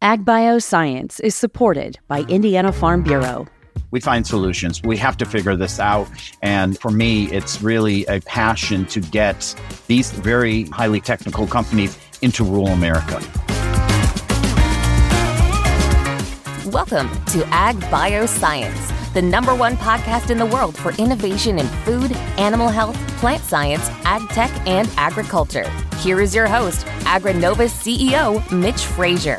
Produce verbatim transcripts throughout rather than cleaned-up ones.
AgBio Science is supported by Indiana Farm Bureau. We find solutions. We have to figure this out. And for me, it's really a passion to get these very highly technical companies into rural America. Welcome to AgBio Science, the number one podcast in the world for innovation in food, animal health, plant science, ag tech, and agriculture. Here is your host, AgriNova's C E O, Mitch Frazier.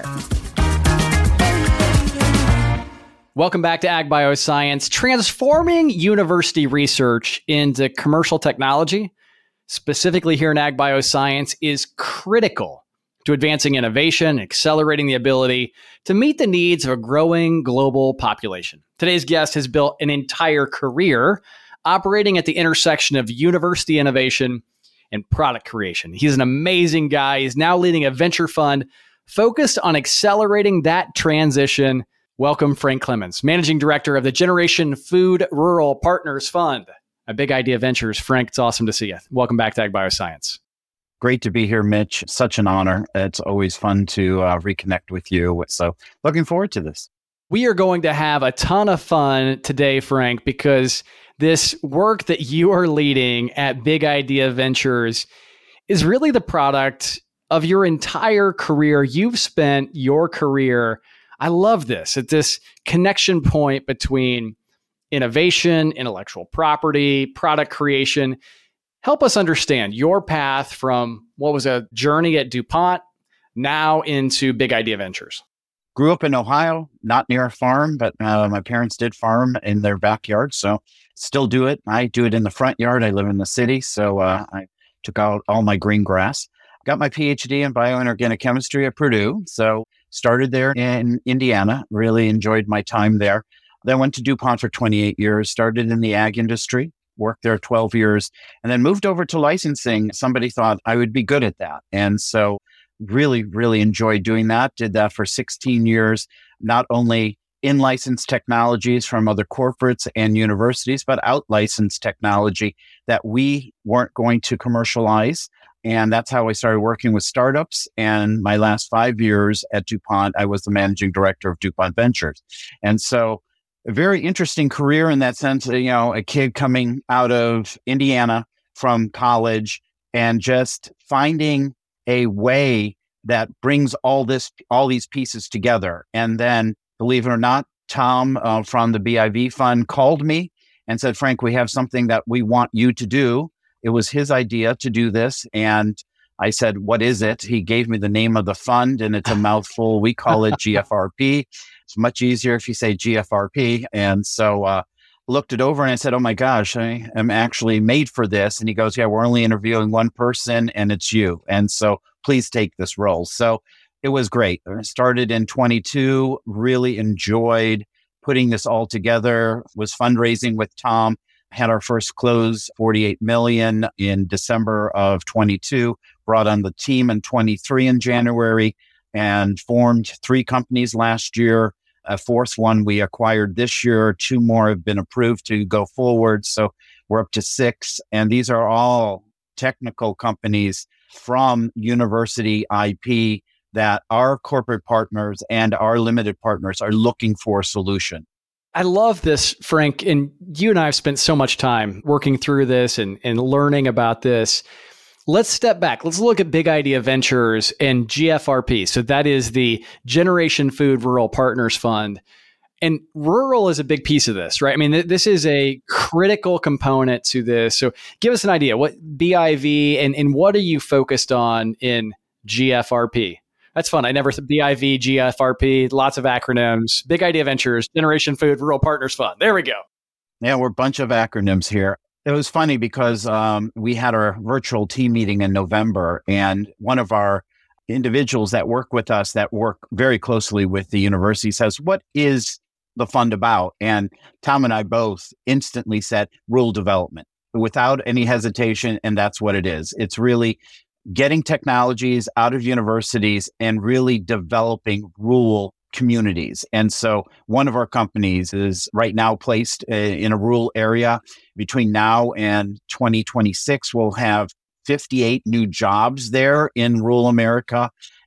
Welcome back to AgBio Science. Transforming university research into commercial technology, specifically here in AgBio Science, is critical to advancing innovation, accelerating the ability to meet the needs of a growing global population. Today's guest has built an entire career operating at the intersection of university innovation and product creation. He's an amazing guy. He's now leading a venture fund focused on accelerating that transition. Welcome, Frank Clemens, Managing Director of the Generation Food Rural Partners Fund, a Big Idea Ventures. Frank, it's awesome to see you. Welcome back to AgBio Science. Great to be here, Mitch. Such an honor. It's always fun to uh, reconnect with you. So looking forward to this. We are going to have a ton of fun today, Frank, because this work that you are leading at Big Idea Ventures is really the product of your entire career. You've spent your career, I love this, at this connection point between innovation, intellectual property, product creation. Help us understand your path from what was a journey at DuPont now into Big Idea Ventures. Grew up in Ohio, not near a farm, but uh, my parents did farm in their backyard, so still do it. I do it in the front yard. I live in the city, so uh, I took out all my green grass. Got my P H D in bioinorganic chemistry at Purdue, so started there in Indiana, really enjoyed my time there. Then went to DuPont for twenty-eight years, started in the ag industry, worked there twelve years, and then moved over to licensing. Somebody thought I would be good at that. And so really, really enjoyed doing that. Did that for sixteen years, not only in-licensed technologies from other corporates and universities, but out-licensed technology that we weren't going to commercialize. And that's how I started working with startups. And my last five years at DuPont, I was the managing director of DuPont Ventures. And so a very interesting career in that sense, you know, a kid coming out of Indiana from college and just finding a way that brings all this, all these pieces together. And then, believe it or not, Tom uh, from the B I V Fund called me and said, Frank, we have something that we want you to do. It was his idea to do this. And I said, what is it? He gave me the name of the fund, and it's a mouthful. We call it G F R P. It's much easier if you say G F R P. And so uh looked it over and I said, oh my gosh, I am actually made for this. And he goes, yeah, we're only interviewing one person and it's you. And so please take this role. So it was great. I started in twenty-two, really enjoyed putting this all together, was fundraising with Tom. Had our first close, forty-eight million dollars in December of twenty-two, brought on the team in twenty-three in January and formed three companies last year. A fourth one we acquired this year. Two more have been approved to go forward. So we're up to six. And these are all technical companies from university I P that our corporate partners and our limited partners are looking for a solution. I love this, Frank, and you and I have spent so much time working through this and, and learning about this. Let's step back. Let's look at Big Idea Ventures and G F R P. So that is the Generation Food Rural Partners Fund. And rural is a big piece of this, right? I mean, th- this is a critical component to this. So give us an idea. What B I V and, and what are you focused on in G F R P? That's fun. I never said B I V, G F R P, lots of acronyms. Big Idea Ventures, Generation Food Rural Partners Fund. There we go. Yeah, we're a bunch of acronyms here. It was funny because um, we had our virtual team meeting in November, and one of our individuals that work with us that work very closely with the university says, what is the fund about? And Tom and I both instantly said rural development without any hesitation. And that's what it is. It's really getting technologies out of universities and really developing rural communities. And so one of our companies is right now placed uh, in a rural area. Between now and twenty twenty-six, we'll have fifty-eight new jobs there in rural America.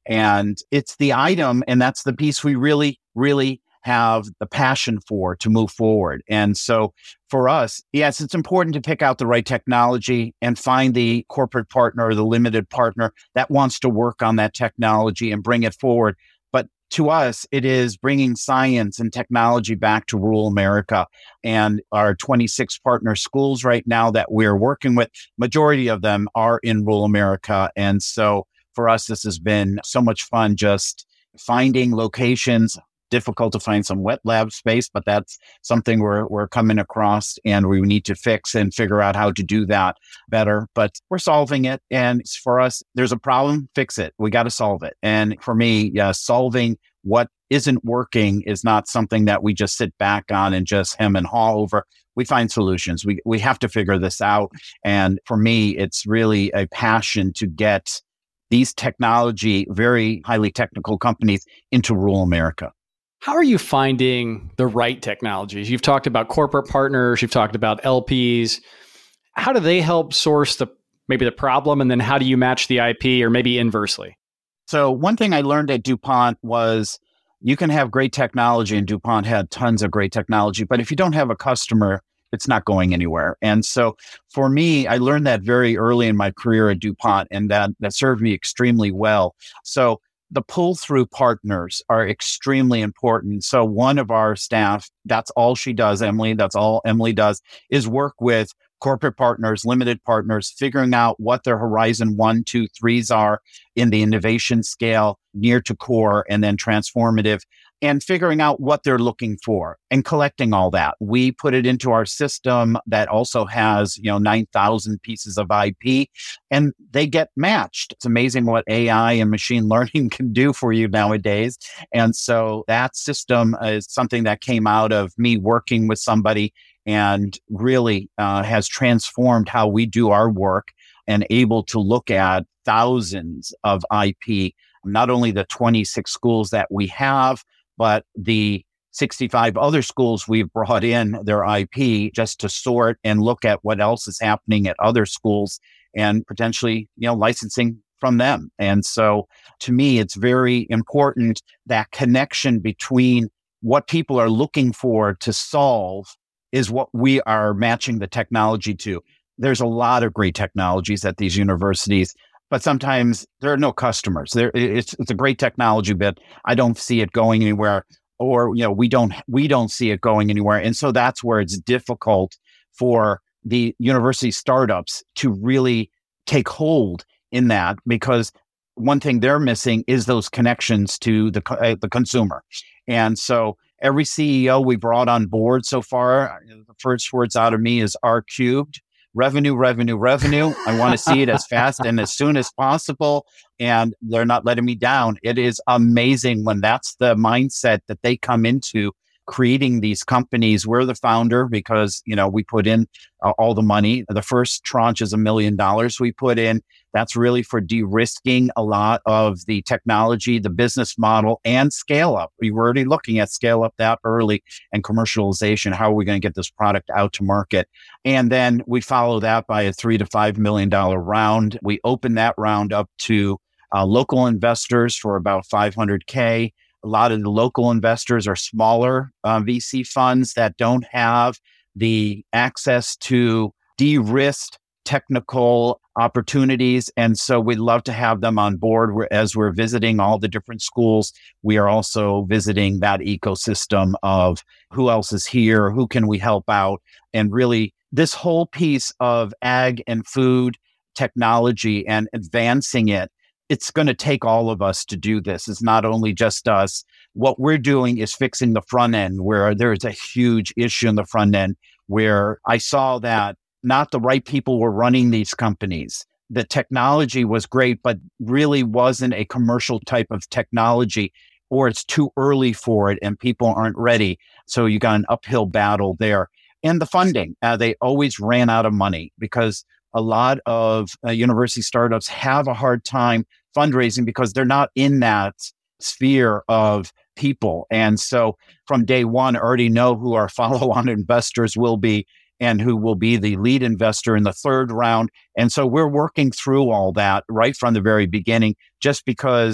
And it's the item, and that's the piece we really, really have the passion for to move forward. And so for us, yes, it's important to pick out the right technology and find the corporate partner or the limited partner that wants to work on that technology and bring it forward. But to us, it is bringing science and technology back to rural America. And our twenty-six partner schools right now that we're working with, majority of them are in rural America. And so for us, this has been so much fun just finding locations. Difficult to find some wet lab space, but that's something we're we're coming across, and we need to fix and figure out how to do that better. But we're solving it, and for us, there's a problem, fix it. We got to solve it. And for me, yeah, solving what isn't working is not something that we just sit back on and just hem and haw over. We find solutions. We we have to figure this out. And for me, it's really a passion to get these technology, very highly technical companies into rural America. How are you finding the right technologies? You've talked about corporate partners, you've talked about L Ps. How do they help source the maybe the problem, and then how do you match the I P, or maybe inversely? So one thing I learned at DuPont was you can have great technology, and DuPont had tons of great technology, but if you don't have a customer, it's not going anywhere. And so for me, I learned that very early in my career at DuPont, and that, that served me extremely well. So the pull-through partners are extremely important. So one of our staff, that's all she does, Emily, that's all Emily does, is work with corporate partners, limited partners, figuring out what their horizon one, two, threes are in the innovation scale, near to core, and then transformative, and figuring out what they're looking for and collecting all that. We put it into our system that also has, you know, nine thousand pieces of I P, and they get matched. It's amazing what A I and machine learning can do for you nowadays. And so that system is something that came out of me working with somebody and really uh, has transformed how we do our work, and able to look at thousands of I P, not only the twenty-six schools that we have, but the sixty-five other schools we've brought in their I P just to sort and look at what else is happening at other schools, and potentially, you know, licensing from them. And so to me, it's very important, that connection between what people are looking for to solve is what we are matching the technology to. There's a lot of great technologies at these universities, but sometimes there are no customers. There, it's it's a great technology, but I don't see it going anywhere, or you know, we don't we don't see it going anywhere. And so that's where it's difficult for the university startups to really take hold in that, because one thing they're missing is those connections to the uh, the consumer. And so every C E O we brought on board so far, the first words out of me is R cubed. Revenue, revenue, revenue. I want to see it as fast and as soon as possible. And they're not letting me down. It is amazing when that's the mindset that they come into creating these companies. We're the founder because, you know, we put in uh, all the money. The first tranche is a million dollars we put in. That's really for de-risking a lot of the technology, the business model, and scale up. We were already looking at scale up that early, and commercialization. How are we going to get this product out to market? And then we follow that by a three to five million dollar round. We open that round up to uh, local investors for about five hundred K. A lot of the local investors are smaller uh, V C funds that don't have the access to de-risked technical opportunities. And so we'd love to have them on board. We're, as we're visiting all the different schools, we are also visiting that ecosystem of who else is here, who can we help out, and really this whole piece of ag and food technology and advancing it. It's going to take all of us to do this. It's not only just us. What we're doing is fixing the front end, where there's a huge issue in the front end, where I saw that not the right people were running these companies. The technology was great, but really wasn't a commercial type of technology, or it's too early for it and people aren't ready. So you got an uphill battle there. And the funding, uh, they always ran out of money, because a lot of uh, university startups have a hard time fundraising because they're not in that sphere of people. And so from day one, I already know who our follow-on investors will be and who will be the lead investor in the third round. And so we're working through all that right from the very beginning, just because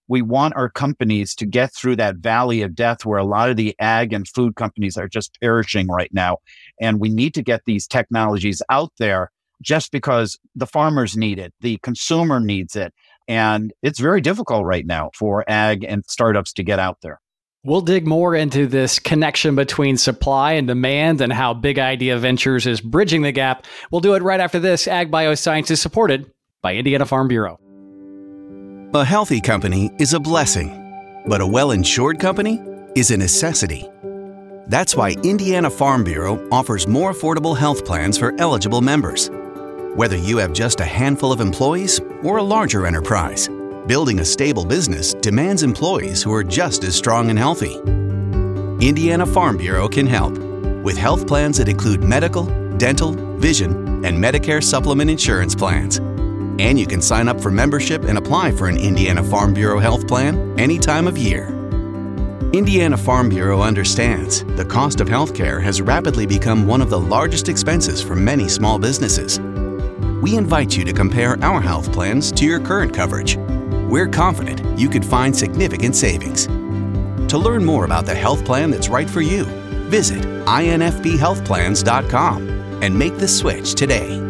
we want our companies to get through that valley of death where a lot of the ag and food companies are just perishing right now. And we need to get these technologies out there just because the farmers need it, the consumer needs it. And it's very difficult right now for ag and startups to get out there. We'll dig more into this connection between supply and demand and how Big Idea Ventures is bridging the gap. We'll do it right after this. Ag Bioscience is supported by Indiana Farm Bureau. A healthy company is a blessing, but a well-insured company is a necessity. That's why Indiana Farm Bureau offers more affordable health plans for eligible members. Whether you have just a handful of employees or a larger enterprise, building a stable business demands employees who are just as strong and healthy. Indiana Farm Bureau can help with health plans that include medical, dental, vision, and Medicare supplement insurance plans. And you can sign up for membership and apply for an Indiana Farm Bureau health plan any time of year. Indiana Farm Bureau understands the cost of healthcare has rapidly become one of the largest expenses for many small businesses. We invite you to compare our health plans to your current coverage. We're confident you could find significant savings. To learn more about the health plan that's right for you, visit I N F B health plans dot com and make the switch today.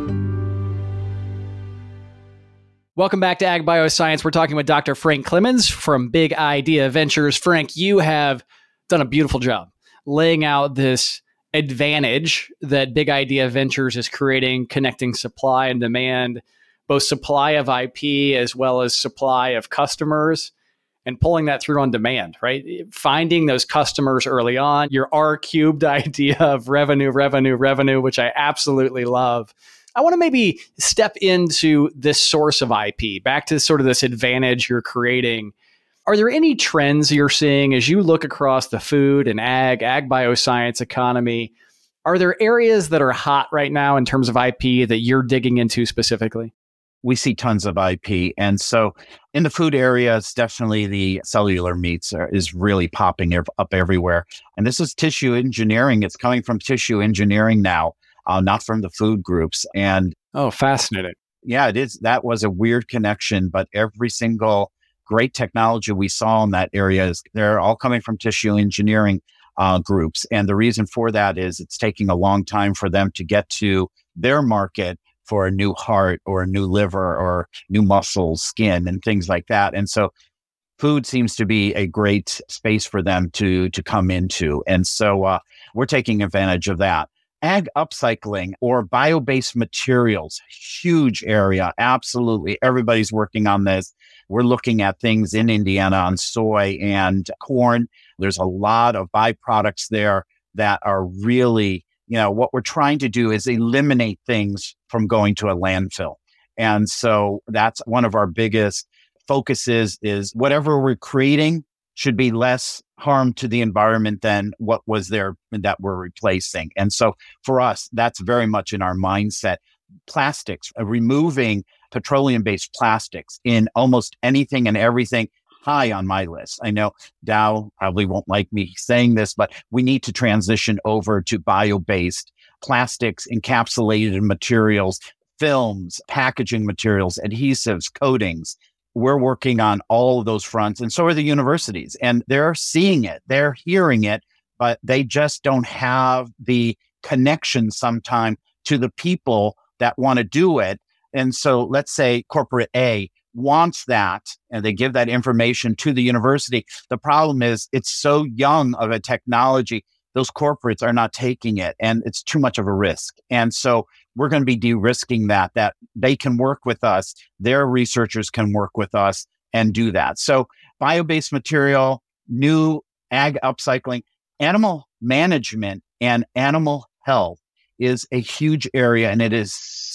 Welcome back to Ag Bioscience. We're talking with Doctor Frank Clemens from Big Idea Ventures. Frank, you have done a beautiful job laying out this advantage that Big Idea Ventures is creating, connecting supply and demand, both supply of I P as well as supply of customers, and pulling that through on demand, right? Finding those customers early on, your R cubed idea of revenue, revenue, revenue, which I absolutely love. I want to maybe step into this source of I P, back to sort of this advantage you're creating. Are there any trends you're seeing as you look across the food and ag, ag bioscience economy? Are there areas that are hot right now in terms of I P that you're digging into specifically? We see tons of I P. And so in the food area, it's definitely the cellular meats are, is really popping up everywhere. And this is tissue engineering. It's coming from tissue engineering now. Uh, not from the food groups. And oh, fascinating. Yeah, it is. That was a weird connection, but every single great technology we saw in that area is they're all coming from tissue engineering uh, groups. And the reason for that is it's taking a long time for them to get to their market for a new heart or a new liver or new muscles, skin, and things like that. And so food seems to be a great space for them to, to come into. And so uh, we're taking advantage of that. Ag upcycling or bio-based materials, huge area. Absolutely. Everybody's working on this. We're looking at things in Indiana on soy and corn. There's a lot of byproducts there that are really, you know, what we're trying to do is eliminate things from going to a landfill. And so that's one of our biggest focuses is whatever we're creating should be less harm to the environment than what was there that we're replacing. And so for us, that's very much in our mindset. Plastics, uh, removing petroleum-based plastics in almost anything and everything, high on my list. I know Dow probably won't like me saying this, but we need to transition over to bio-based plastics, encapsulated materials, films, packaging materials, adhesives, coatings. We're working on all of those fronts, and so are the universities. And they're seeing it, they're hearing it, but they just don't have the connection sometime to the people that want to do it. And so let's say corporate A wants that, and they give that information to the university. The problem is it's so young of a technology, those corporates are not taking it, and it's too much of a risk. And so we're going to be de-risking that, that they can work with us, their researchers can work with us and do that. So bio-based material, new ag upcycling, animal management and animal health is a huge area, and it is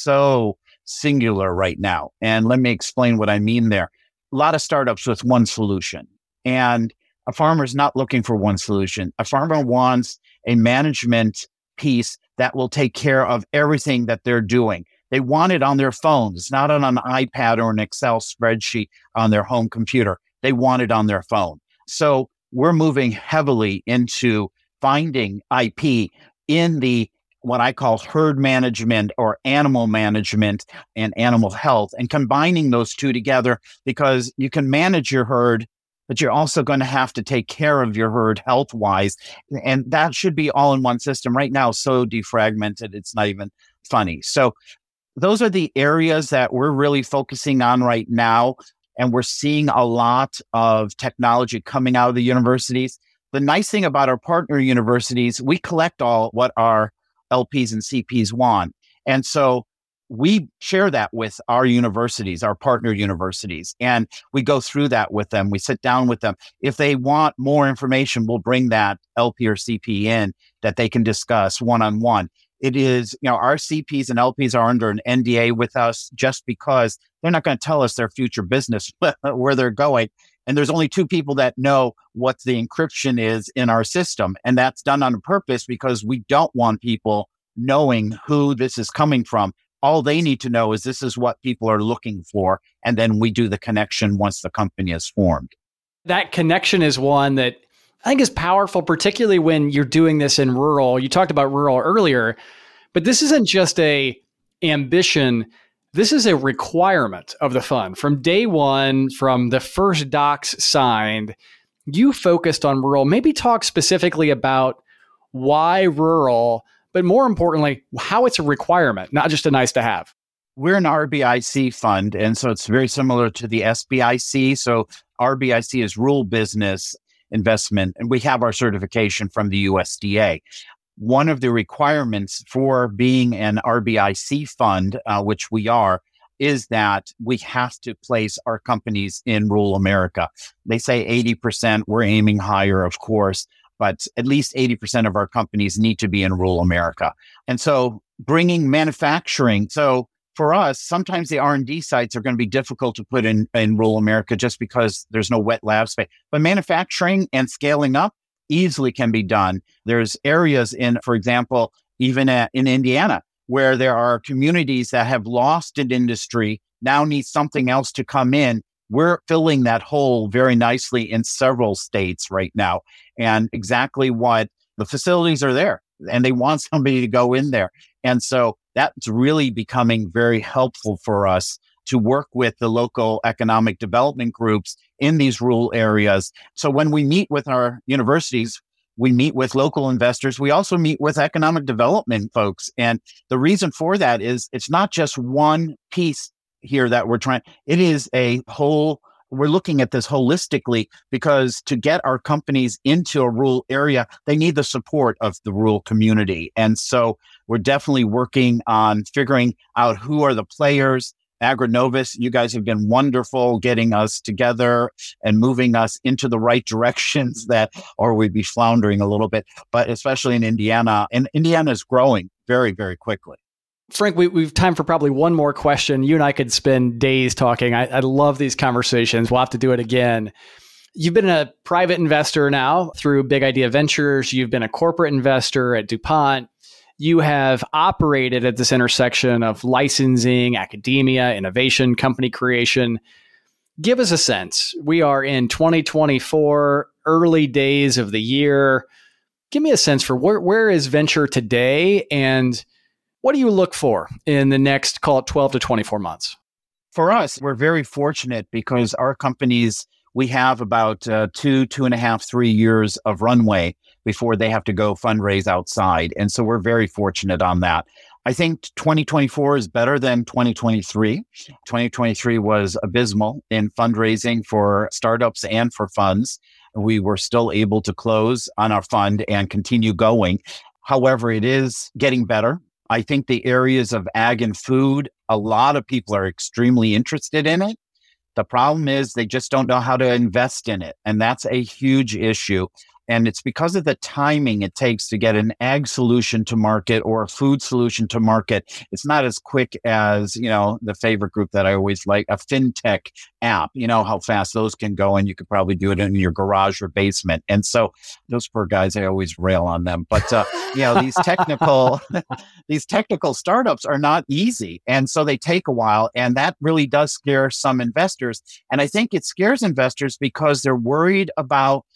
so singular right now. And let me explain what I mean there. A lot of startups with one solution, and a farmer is not looking for one solution. A farmer wants a management piece that will take care of everything that they're doing. They want it on their phones, not on an iPad or an Excel spreadsheet on their home computer. They want it on their phone. So we're moving heavily into finding I P in the what I call herd management or animal management and animal health, and combining those two together, because you can manage your herd, but you're also going to have to take care of your herd health wise. And that should be all in one system. Right now, so defragmented, it's not even funny. So those are the areas that we're really focusing on right now. And we're seeing a lot of technology coming out of the universities. The nice thing about our partner universities, we collect all what our L Ps and C Ps want. And so we share that with our universities, our partner universities, and we go through that with them. We sit down with them. If they want more information, we'll bring that L P or C P in that they can discuss one-on-one. It is, you know, our C Ps and L Ps are under an N D A with us just because they're not going to tell us their future business, where they're going. And there's only two people that know what the encryption is in our system. And that's done on purpose because we don't want people knowing who this is coming from. All they need to know is this is what people are looking for. And then we do the connection once the company is formed. That connection is one that I think is powerful, particularly when you're doing this in rural. You talked about rural earlier, but this isn't just a ambition. This is a requirement of the fund. From day one, from the first docs signed, you focused on rural. Maybe talk specifically about why rural, but more importantly, how it's a requirement, not just a nice to have. We're an R B I C fund, and so it's very similar to the S B I C. So R B I C is Rural Business Investment, and we have our certification from the U S D A. One of the requirements for being an R B I C fund, uh, which we are, is that we have to place our companies in rural America. They say eighty percent. We're aiming higher, of course, but at least eighty percent of our companies need to be in rural America. And so bringing manufacturing. So for us, sometimes the R and D sites are going to be difficult to put in, in rural America just because there's no wet lab space. But manufacturing and scaling up easily can be done. There's areas in, for example, even at, in Indiana, where there are communities that have lost an industry, now need something else to come in. We're filling that hole very nicely in several states right now. And exactly what the facilities are there, and they want somebody to go in there. And so that's really becoming very helpful for us to work with the local economic development groups in these rural areas. So when we meet with our universities, we meet with local investors. We also meet with economic development folks. And the reason for that is it's not just one piece here that we're trying. It is a whole, we're looking at this holistically, because to get our companies into a rural area, they need the support of the rural community. And so we're definitely working on figuring out who are the players. AgriNovus, you guys have been wonderful getting us together and moving us into the right directions, that, or we'd be floundering a little bit, but especially in Indiana. And Indiana is growing very, very quickly. Frank, we, we've time for probably one more question. You and I could spend days talking. I, I love these conversations. We'll have to do it again. You've been a private investor now through Big Idea Ventures. You've been a corporate investor at DuPont. You have operated at this intersection of licensing, academia, innovation, company creation. Give us a sense. We are in twenty twenty-four, early days of the year. Give me a sense for where, where is venture today, and what do you look for in the next, call it twelve to twenty-four months? For us, we're very fortunate because our companies, we have about uh, two, two and a half, three years of runway before they have to go fundraise outside. And so we're very fortunate on that. I think twenty twenty-four is better than twenty twenty-three. twenty twenty-three was abysmal in fundraising for startups and for funds. We were still able to close on our fund and continue going. However, it is getting better. I think the areas of ag and food, a lot of people are extremely interested in it. The problem is they just don't know how to invest in it. And that's a huge issue. And it's because of the timing it takes to get an ag solution to market or a food solution to market. It's not as quick as, you know, the favorite group that I always like, a fintech app. You know how fast those can go, and you could probably do it in your garage or basement. And so those poor guys, I always rail on them. But, uh, you know, these technical, these technical startups are not easy. And so they take a while, and that really does scare some investors. And I think it scares investors because they're worried about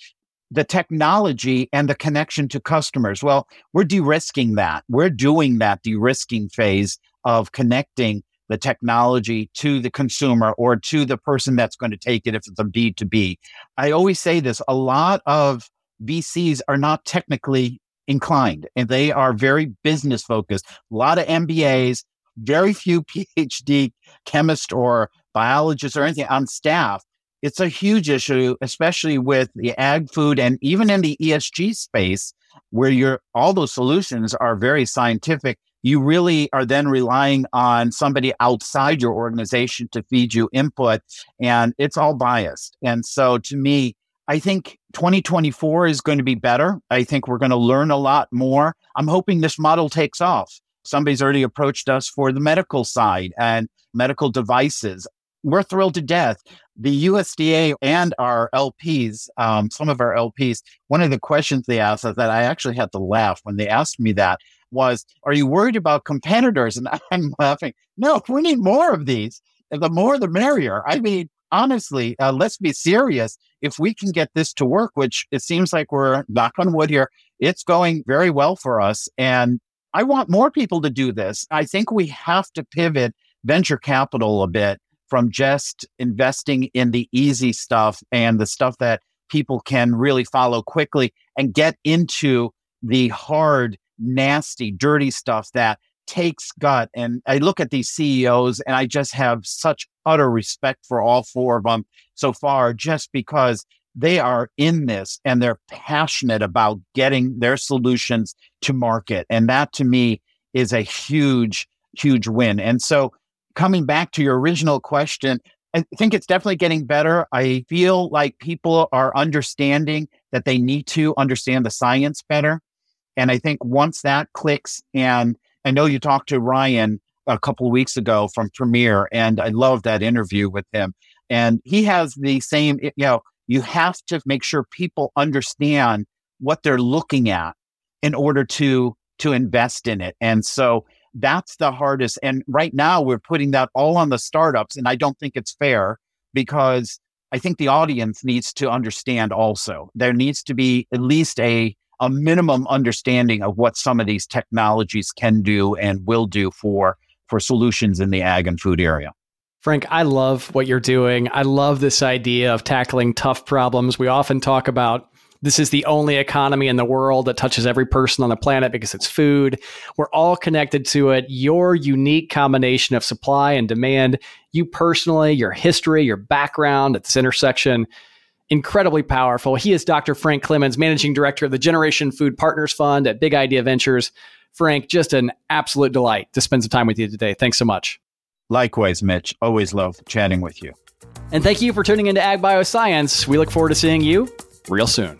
the technology and the connection to customers. Well, we're de-risking that. We're doing that de-risking phase of connecting the technology to the consumer or to the person that's going to take it if it's a B two B. I always say this, a lot of V Cs are not technically inclined and they are very business focused. A lot of M B As, very few P H D chemists or biologists or anything on staff. It's a huge issue, especially with the ag food and even in the E S G space where you're, all those solutions are very scientific. You really are then relying on somebody outside your organization to feed you input, and it's all biased. And so to me, I think twenty twenty-four is going to be better. I think we're going to learn a lot more. I'm hoping this model takes off. Somebody's already approached us for the medical side and medical devices. We're thrilled to death. The U S D A and our L Ps, um, some of our L Ps, one of the questions they asked us that I actually had to laugh when they asked me that was, are you worried about competitors? And I'm laughing. No, we need more of these. The more, the merrier. I mean, honestly, uh, let's be serious. If we can get this to work, which it seems like we're, knock on wood here, it's going very well for us. And I want more people to do this. I think we have to pivot venture capital a bit from just investing in the easy stuff and the stuff that people can really follow quickly and get into the hard, nasty, dirty stuff that takes gut. And I look at these C E Os and I just have such utter respect for all four of them so far, just because they are in this and they're passionate about getting their solutions to market. And that to me is a huge, huge win. And so coming back to your original question, I think it's definitely getting better. I feel like people are understanding that they need to understand the science better. And I think once that clicks, and I know you talked to Ryan a couple of weeks ago from Premier, and I love that interview with him. And he has the same, you know, you have to make sure people understand what they're looking at in order to, to invest in it. And so that's the hardest. And right now we're putting that all on the startups. And I don't think it's fair because I think the audience needs to understand also. There needs to be at least a, a minimum understanding of what some of these technologies can do and will do for, for solutions in the ag and food area. Frank, I love what you're doing. I love this idea of tackling tough problems. We often talk about this is the only economy in the world that touches every person on the planet because it's food. We're all connected to it. Your unique combination of supply and demand, you personally, your history, your background at this intersection, incredibly powerful. He is Doctor Frank Clemens, Managing Director of the Generation Food Partners Fund at Big Idea Ventures. Frank, just an absolute delight to spend some time with you today. Thanks so much. Likewise, Mitch. Always love chatting with you. And thank you for tuning into Ag Bioscience. We look forward to seeing you real soon.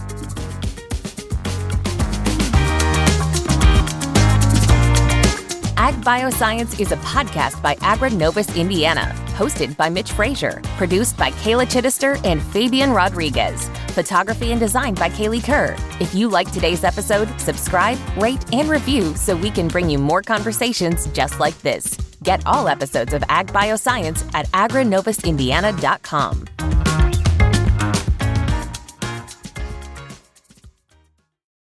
Ag Bioscience is a podcast by AgriNovus Indiana, hosted by Mitch Frazier, produced by Kayla Chittister and Fabian Rodriguez, photography and design by Kaylee Kerr. If you like today's episode, subscribe, rate, and review so we can bring you more conversations just like this. Get all episodes of Ag Bioscience at agri novus indiana dot com.